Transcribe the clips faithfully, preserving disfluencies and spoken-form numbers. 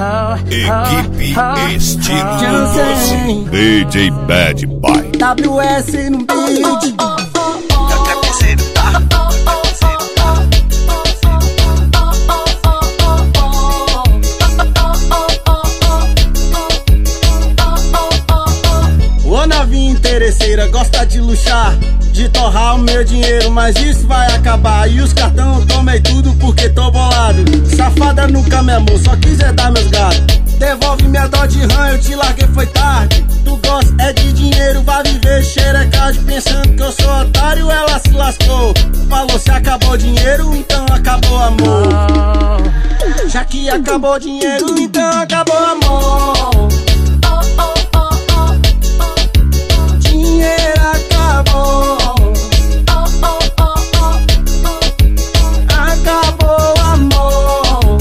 Equipe Estilo doze, D J Bad Boy, W S no beat. Ô novinha interesseira, gosta de luxar, de torrar o meu dinheiro, mas isso vai acabar. E os cartão eu tomei tudo porque tô bolado. Safada nunca me amou, só quiser dar meus gatos. Devolve minha dó de rã, eu te larguei, foi tarde. Tu gosta é de dinheiro, vai viver xerecagem. Pensando que eu sou otário, ela se lascou. Falou se acabou o dinheiro, então acabou o amor. Já que acabou o dinheiro, então acabou o amor. Dinheiro acabou. Acabou o amor.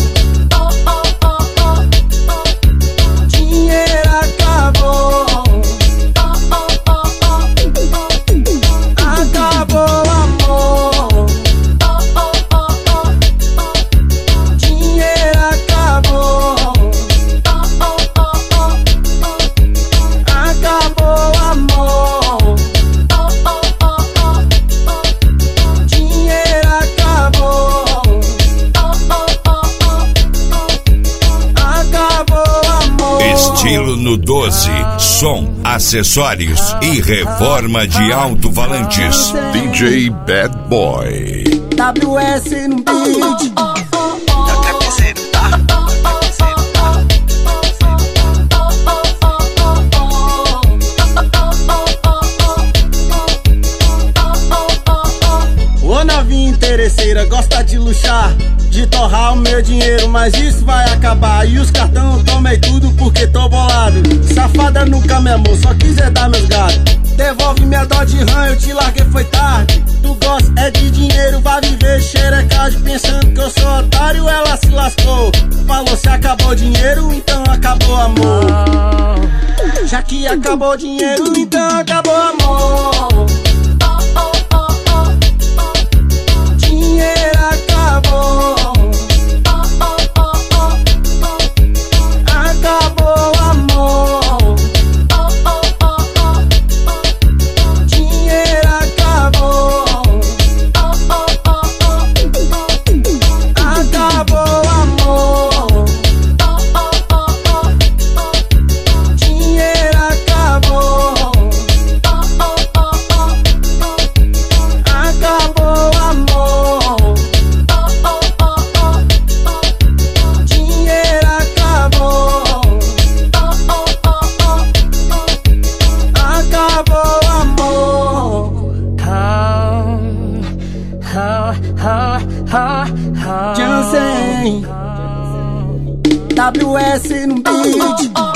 Dinheiro acabou. Acabou o amor. Dinheiro acabou. Acabou o amor. Dinheiro acabou. Acabou o amor. Estilo no doze, som, acessórios e reforma de alto-falantes. D J Bad Boy, W S no beat. Ô novinha interesseira, gosta de luxar, de torrar o meu dinheiro, mas isso vai acabar. E os cartão eu tomei tudo porque tô bolado. Safada nunca me amou, só quiser dar meus gatos. Devolve minha dó de rã, eu te larguei, foi tarde. Tu gosta é de dinheiro, vai viver xerecagem. Pensando que eu sou otário, ela se lascou. Falou se acabou o dinheiro, então acabou o amor. Já que acabou o dinheiro, então acabou o amor. Dinheiro acabou. Acabou o amor. Dinheiro acabou. Acabou o amor. Dinheiro acabou. Acabou o amor. Dinheiro acabou. Acabou o amor. Jansen, W S no beat.